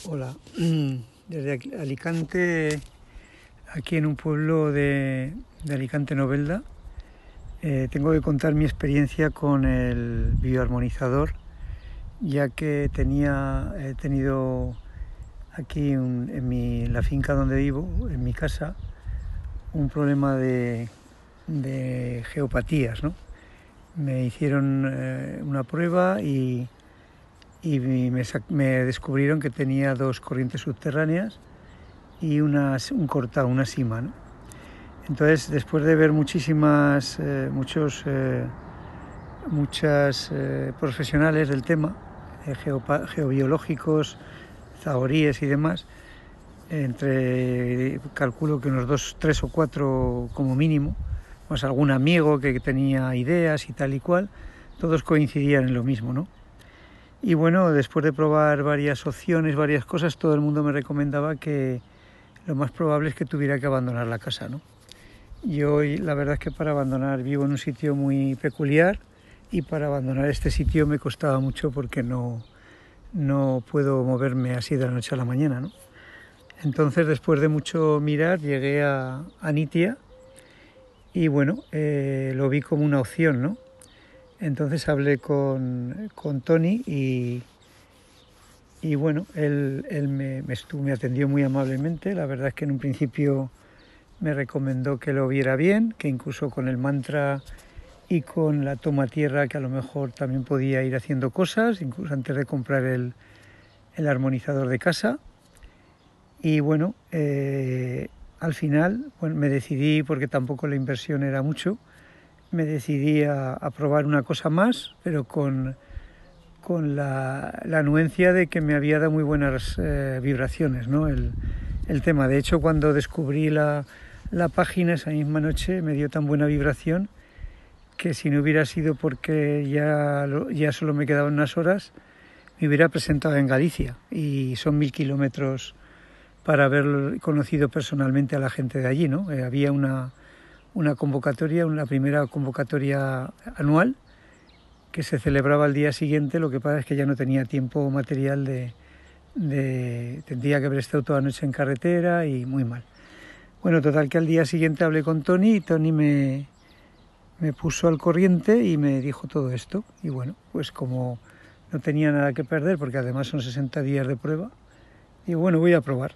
Hola, desde Alicante, aquí en un pueblo de Alicante Novelda, tengo que contar mi experiencia con el bioarmonizador, ya que he tenido aquí en la finca donde vivo, en mi casa, un problema de geopatías, ¿no? Me hicieron una prueba y me descubrieron que tenía dos corrientes subterráneas y un cortado, una sima, ¿no? Entonces, después de ver muchas profesionales del tema, geobiológicos, zahoríes y demás, calculo que unos 3 o 4 como mínimo, más algún amigo que tenía ideas y tal y cual, todos coincidían en lo mismo, ¿no? Y bueno, después de probar varias opciones, varias cosas, todo el mundo me recomendaba que lo más probable es que tuviera que abandonar la casa, ¿no? Yo, la verdad es que vivo en un sitio muy peculiar y para abandonar este sitio me costaba mucho porque no puedo moverme así de la noche a la mañana, ¿no? Entonces, después de mucho mirar, llegué a Nitia y bueno, lo vi como una opción, ¿no? Entonces hablé con Tony y bueno, él me atendió muy amablemente. La verdad es que en un principio me recomendó que lo viera bien, que incluso con el mantra y con la toma tierra, que a lo mejor también podía ir haciendo cosas, incluso antes de comprar el armonizador de casa. Y bueno, al final me decidí, porque tampoco la inversión era mucho, me decidí a probar una cosa más, pero con la anuencia de que me había dado muy buenas vibraciones, ¿no? El tema. De hecho, cuando descubrí la página esa misma noche me dio tan buena vibración que si no hubiera sido porque ya solo me quedaban unas horas, me hubiera presentado en Galicia y son 1000 kilómetros para haber conocido personalmente a la gente de allí, ¿no? Había una convocatoria, una primera convocatoria anual que se celebraba al día siguiente. Lo que pasa es que ya no tenía tiempo material tendría que haber estado toda la noche en carretera y muy mal. Bueno, total que al día siguiente hablé con Tony y Tony me puso al corriente y me dijo todo esto. Y bueno, pues como no tenía nada que perder, porque además son 60 días de prueba, digo, bueno, voy a probar.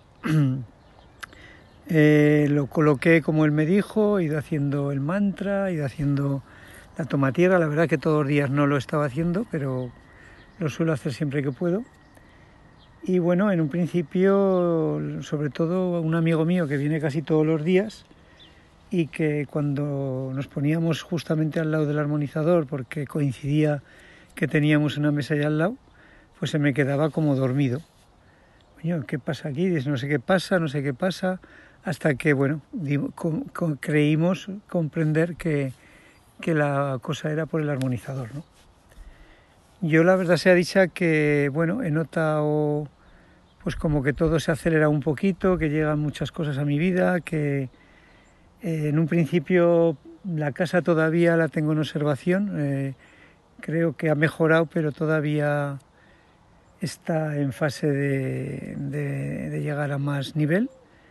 Lo coloqué como él me dijo, he ido haciendo el mantra, he ido haciendo la toma tierra. La verdad que todos los días no lo estaba haciendo, pero lo suelo hacer siempre que puedo. Y bueno, en un principio, sobre todo un amigo mío que viene casi todos los días y que cuando nos poníamos justamente al lado del armonizador, porque coincidía que teníamos una mesa allá al lado, pues se me quedaba como dormido. Coño, ¿qué pasa aquí? No sé qué pasa, hasta que, bueno, creímos comprender que la cosa era por el armonizador, ¿no? Yo la verdad sea dicha que, bueno, he notado pues como que todo se acelera un poquito, que llegan muchas cosas a mi vida, que en un principio la casa todavía la tengo en observación, creo que ha mejorado, pero todavía está en fase de llegar a más nivel.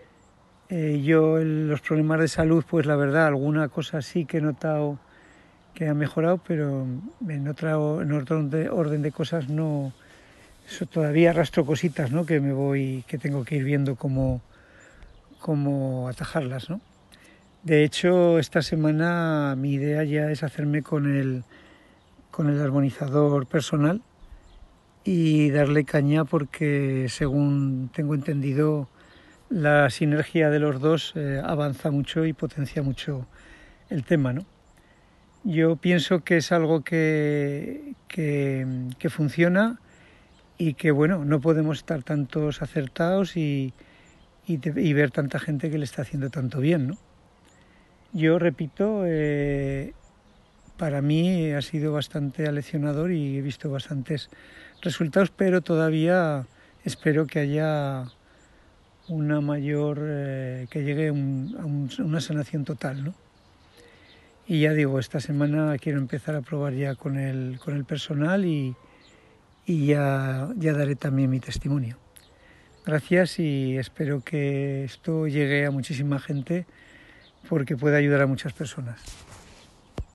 Los problemas de salud, pues la verdad, alguna cosa sí que he notado que ha mejorado, pero en otro orden de cosas no. Eso todavía arrastro cositas, ¿no? Que tengo que ir viendo cómo atajarlas, ¿no? De hecho, esta semana mi idea ya es hacerme con el armonizador personal y darle caña, porque según tengo entendido la sinergia de los dos avanza mucho y potencia mucho el tema, ¿no? Yo pienso que es algo que funciona y que, bueno, no podemos estar tantos acertados y ver tanta gente que le está haciendo tanto bien, ¿no? Yo repito, para mí ha sido bastante aleccionador y he visto bastantes resultados, pero todavía espero que haya una mayor, que llegue a una sanación total, ¿no? Y ya digo, esta semana quiero empezar a probar ya con el personal y ya daré también mi testimonio. Gracias y espero que esto llegue a muchísima gente porque puede ayudar a muchas personas.